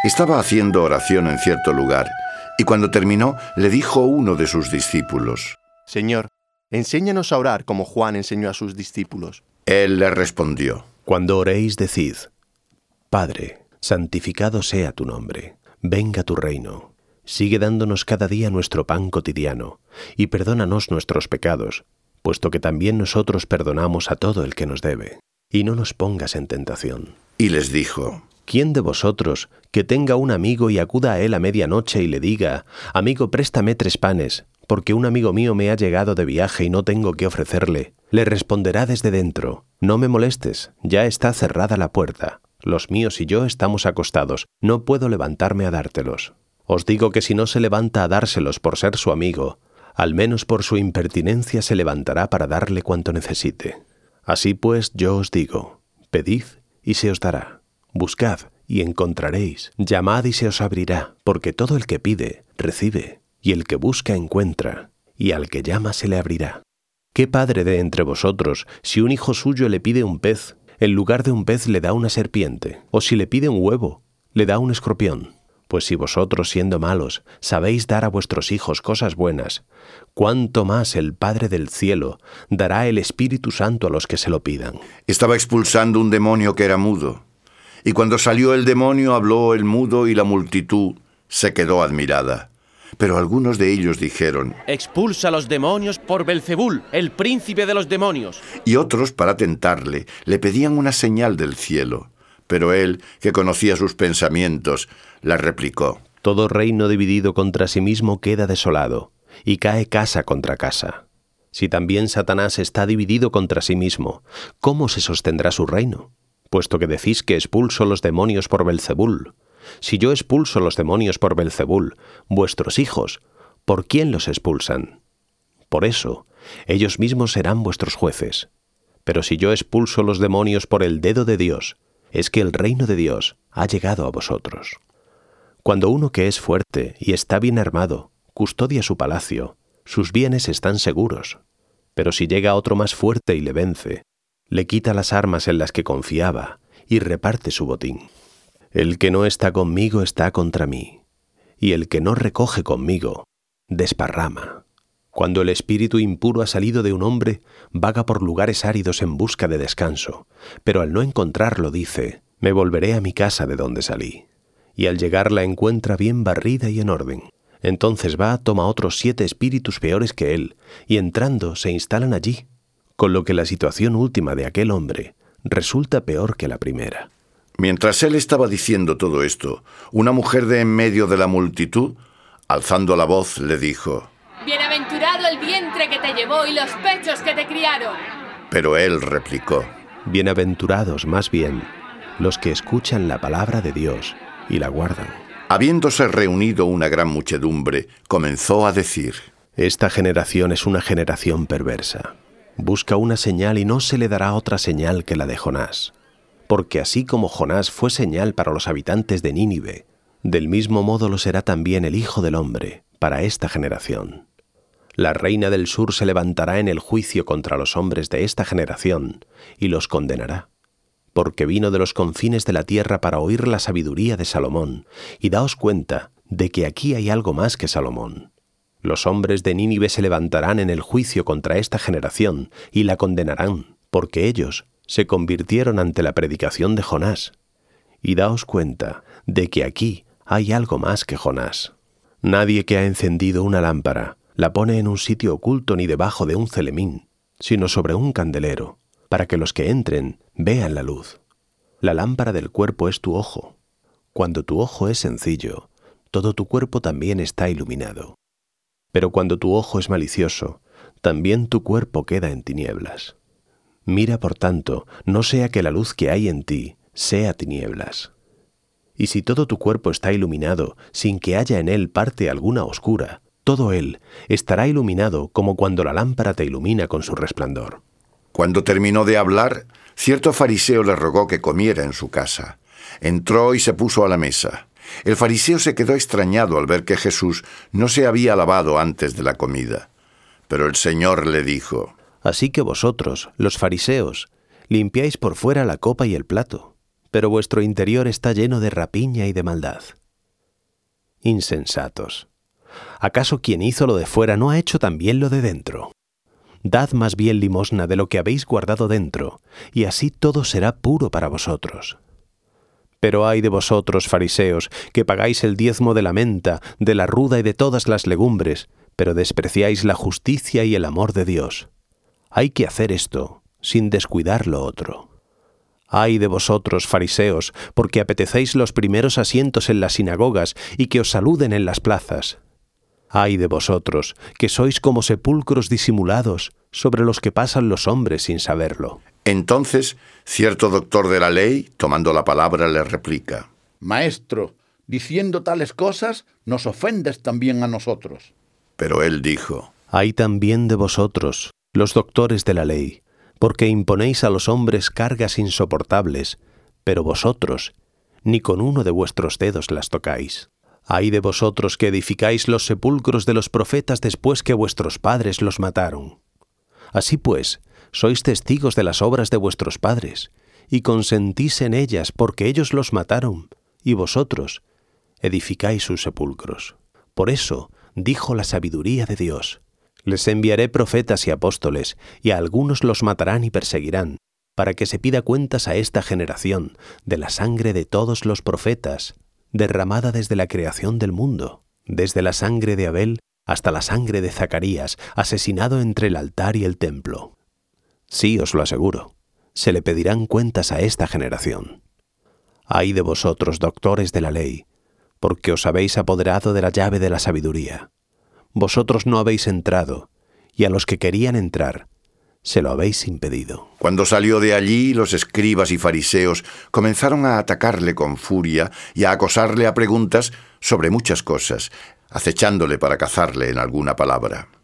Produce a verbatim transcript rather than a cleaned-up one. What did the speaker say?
Estaba haciendo oración en cierto lugar, y cuando terminó, le dijo uno de sus discípulos: Señor, enséñanos a orar como Juan enseñó a sus discípulos. Él le respondió: Cuando oréis, decid: Padre, santificado sea tu nombre, venga tu reino. Sigue dándonos cada día nuestro pan cotidiano, y perdónanos nuestros pecados, puesto que también nosotros perdonamos a todo el que nos debe. Y no nos pongas en tentación. Y les dijo: ¿Quién de vosotros, que tenga un amigo y acuda a él a medianoche y le diga: Amigo, préstame tres panes, porque un amigo mío me ha llegado de viaje y no tengo qué ofrecerle, le responderá desde dentro: No me molestes, ya está cerrada la puerta, los míos y yo estamos acostados, no puedo levantarme a dártelos? Os digo que si no se levanta a dárselos por ser su amigo, al menos por su impertinencia se levantará para darle cuanto necesite. Así pues, yo os digo: pedid y se os dará, buscad y encontraréis, llamad y se os abrirá, porque todo el que pide, recibe, y el que busca, encuentra, y al que llama se le abrirá. ¿Qué padre de entre vosotros, si un hijo suyo le pide un pez, en lugar de un pez le da una serpiente? O si le pide un huevo, le da un escorpión. Pues si vosotros, siendo malos, sabéis dar a vuestros hijos cosas buenas, ¿cuánto más el Padre del cielo dará el Espíritu Santo a los que se lo pidan? Estaba expulsando un demonio que era mudo. Y cuando salió el demonio, habló el mudo y la multitud se quedó admirada. Pero algunos de ellos dijeron: Expulsa a los demonios por Belzebul, el príncipe de los demonios. Y otros, para tentarle, le pedían una señal del cielo. Pero él, que conocía sus pensamientos, la replicó: Todo reino dividido contra sí mismo queda desolado, y cae casa contra casa. Si también Satanás está dividido contra sí mismo, ¿cómo se sostendrá su reino? Puesto que decís que expulso los demonios por Belzebul. Si yo expulso los demonios por Belzebul, vuestros hijos, ¿por quién los expulsan? Por eso, ellos mismos serán vuestros jueces. Pero si yo expulso los demonios por el dedo de Dios, es que el reino de Dios ha llegado a vosotros. Cuando uno que es fuerte y está bien armado custodia su palacio, sus bienes están seguros. Pero si llega otro más fuerte y le vence, le quita las armas en las que confiaba y reparte su botín. El que no está conmigo está contra mí, y el que no recoge conmigo desparrama. Cuando el espíritu impuro ha salido de un hombre, vaga por lugares áridos en busca de descanso, pero al no encontrarlo dice: me volveré a mi casa de donde salí. Y al llegar la encuentra bien barrida y en orden. Entonces va, toma otros siete espíritus peores que él, y entrando se instalan allí, con lo que la situación última de aquel hombre resulta peor que la primera. Mientras él estaba diciendo todo esto, una mujer de en medio de la multitud, alzando la voz, le dijo: Bienaventurado el vientre que te llevó y los pechos que te criaron. Pero él replicó: Bienaventurados más bien los que escuchan la palabra de Dios y la guardan. Habiéndose reunido una gran muchedumbre, comenzó a decir: Esta generación es una generación perversa. Busca una señal y no se le dará otra señal que la de Jonás. Porque así como Jonás fue señal para los habitantes de Nínive, del mismo modo lo será también el Hijo del Hombre para esta generación. La reina del sur se levantará en el juicio contra los hombres de esta generación y los condenará, porque vino de los confines de la tierra para oír la sabiduría de Salomón, y daos cuenta de que aquí hay algo más que Salomón. Los hombres de Nínive se levantarán en el juicio contra esta generación y la condenarán, porque ellos se convirtieron ante la predicación de Jonás. Y daos cuenta de que aquí hay algo más que Jonás. Nadie que ha encendido una lámpara la pone en un sitio oculto ni debajo de un celemín, sino sobre un candelero, para que los que entren vean la luz. La lámpara del cuerpo es tu ojo. Cuando tu ojo es sencillo, todo tu cuerpo también está iluminado. Pero cuando tu ojo es malicioso, también tu cuerpo queda en tinieblas. Mira, por tanto, no sea que la luz que hay en ti sea tinieblas. Y si todo tu cuerpo está iluminado, sin que haya en él parte alguna oscura, todo él estará iluminado como cuando la lámpara te ilumina con su resplandor. Cuando terminó de hablar, cierto fariseo le rogó que comiera en su casa. Entró y se puso a la mesa. El fariseo se quedó extrañado al ver que Jesús no se había lavado antes de la comida. Pero el Señor le dijo: Así que vosotros, los fariseos, limpiáis por fuera la copa y el plato, pero vuestro interior está lleno de rapiña y de maldad. Insensatos. ¿Acaso quien hizo lo de fuera no ha hecho también lo de dentro? Dad más bien limosna de lo que habéis guardado dentro, y así todo será puro para vosotros. Pero ay de vosotros, fariseos, que pagáis el diezmo de la menta, de la ruda y de todas las legumbres, pero despreciáis la justicia y el amor de Dios. Hay que hacer esto, sin descuidar lo otro. Ay de vosotros, fariseos, porque apetecéis los primeros asientos en las sinagogas y que os saluden en las plazas. Ay de vosotros, que sois como sepulcros disimulados, sobre los que pasan los hombres sin saberlo. Entonces, cierto doctor de la ley, tomando la palabra, le replica: Maestro, diciendo tales cosas, nos ofendes también a nosotros. Pero él dijo: Ay también de vosotros, los doctores de la ley, porque imponéis a los hombres cargas insoportables, pero vosotros ni con uno de vuestros dedos las tocáis. Ay de vosotros que edificáis los sepulcros de los profetas después que vuestros padres los mataron. Así pues, sois testigos de las obras de vuestros padres, y consentís en ellas porque ellos los mataron, y vosotros edificáis sus sepulcros. Por eso dijo la sabiduría de Dios: les enviaré profetas y apóstoles, y a algunos los matarán y perseguirán, para que se pida cuentas a esta generación de la sangre de todos los profetas, derramada desde la creación del mundo, desde la sangre de Abel hasta la sangre de Zacarías, asesinado entre el altar y el templo. Sí, os lo aseguro, se le pedirán cuentas a esta generación. Ay de vosotros, doctores de la ley, porque os habéis apoderado de la llave de la sabiduría. Vosotros no habéis entrado, y a los que querían entrar, se lo habéis impedido. Cuando salió de allí, los escribas y fariseos comenzaron a atacarle con furia y a acosarle a preguntas sobre muchas cosas, acechándole para cazarle en alguna palabra.